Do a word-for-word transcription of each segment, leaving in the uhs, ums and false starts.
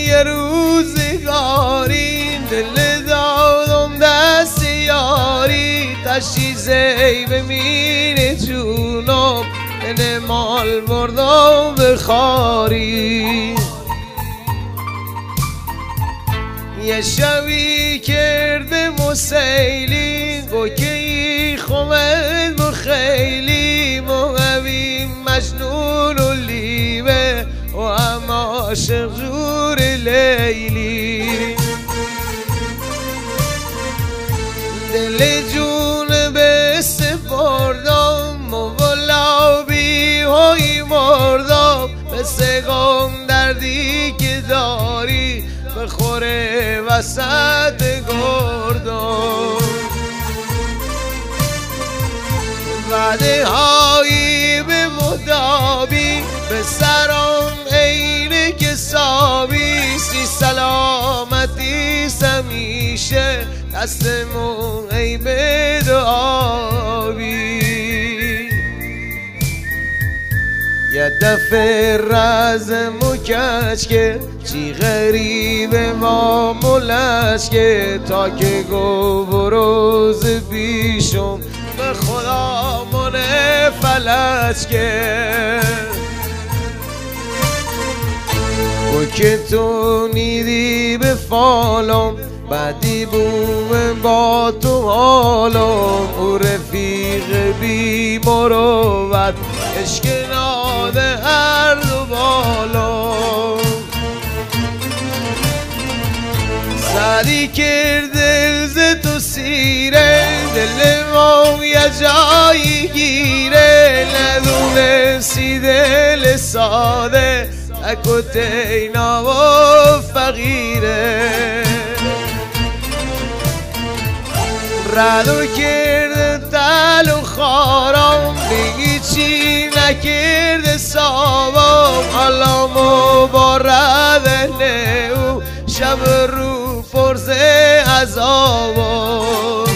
یه روزگاری دل دادم دست یاری تشیزه بمیره جونم من مال بردم بخاری یه شبی کرده مسیلی گو که ای خومد مخیلی موهبی مجنون و لیبه و هم عاشق جور لیلی دل جون به سپردم مولا بی های مردم مثل غم دردی که داری بخوره وسط گردم وعده هایی به مدابی به سرم عین کسابی سی سلامتی سمیشه دستمون ای به دعابی یه دفعه رزم و کچ که چی غریبه ما ملش که تا که گو بروز بیشم به خدا من فلج که و که تو نیدی به فالم بعدی بوم با تو حالم او رفیق بی مروت عشق ناده هر دو بالم زدی کرد دل ز تو سیره دل ما یه جایی گیره ندونستی دل ساده تک و تینا و فقیره ردو کرده تل و خارم بگی چی نکرده سابم حالا مبارد نهو شب رو فرز عذابم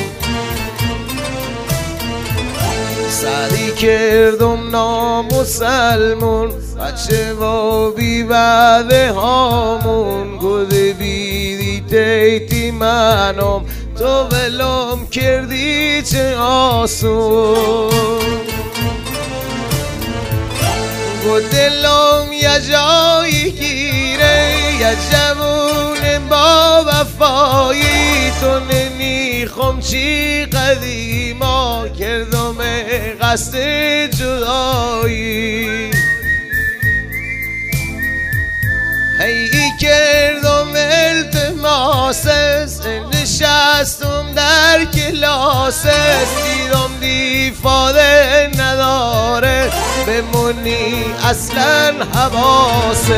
سعدی کردم نامسلمون بچه و بی بعده هامون گوده بیدی تیتی منم تو ولم کردی چه آسون گو دلم یه جایی گیره یه جمون با وفایی تو نمیخوام چی قدیما کردم قصد جدایی هی کردم التماسس نشستم در کلاسس دیدم دیفاده نداره بمونی اصلا حواسس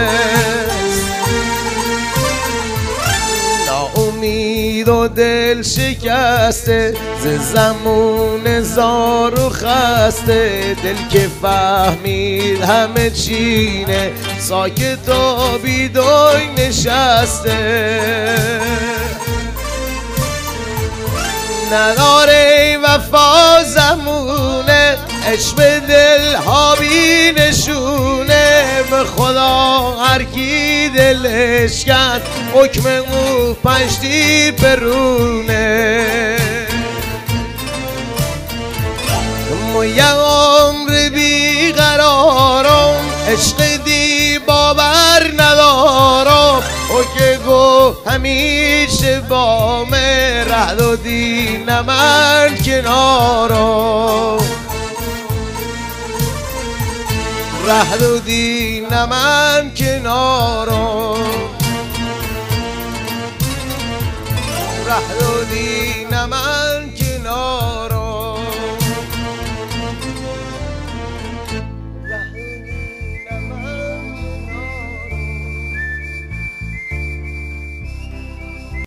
ناامید و دل شکسته ز زمون زار و خسته دل که فهمید همه چینه ساکت و بیدوی نشسته نداره وفا زمونه عشق دل ها بی نشونه به خدا هر کی دلش کند حکم او پنج تیر برونه ما یه عمر بی قرارم عشق دی باور ندارم و که گو همیشه با من ره دادی نه من کنارم ره دادی نه من کنارم ره دادی نه من